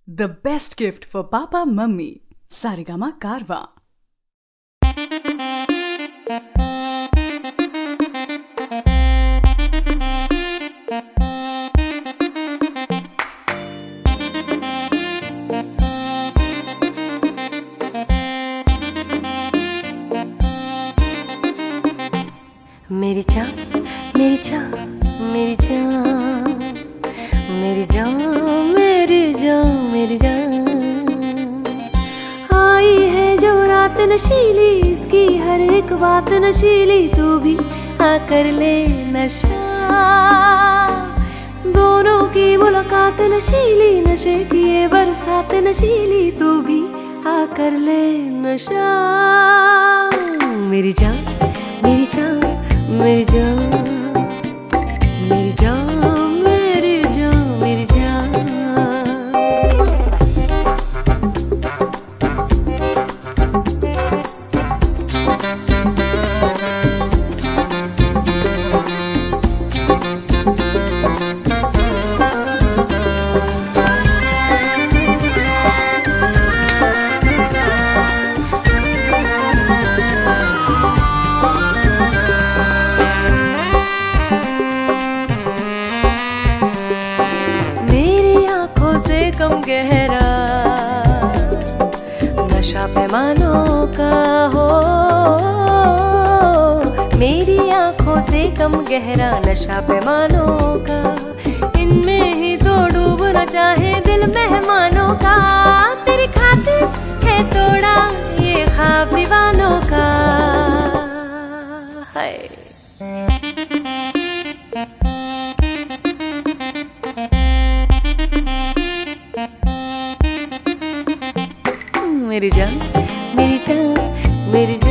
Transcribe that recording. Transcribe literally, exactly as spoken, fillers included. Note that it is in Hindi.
The best gift for Papa Mummy. Saregama Karwa. मेरी जान मेरी जान मेरी जान मेरी जान मेरी जान मेरी जान आई है जो रात नशीली, इसकी हर एक बात नशीली, तू भी आकर ले नशा। दोनों की मुलाकात नशीली, नशे की ये बरसात नशीली, तू भी आकर ले नशा। मेरी जान मेरी जान मेरी जान मेरी जान मेरी जान मेरी जान कम गहरा नशा पैमानों का हो, मेरी आंखों से कम गहरा नशा पैमानों का, इनमें ही तो डूबना चाहे दिल मेहमानों का। तेरी खातिर है तोड़ा ये ख्वाब दीवानों का। हाय मेरी जान मेरी जान मेरी जान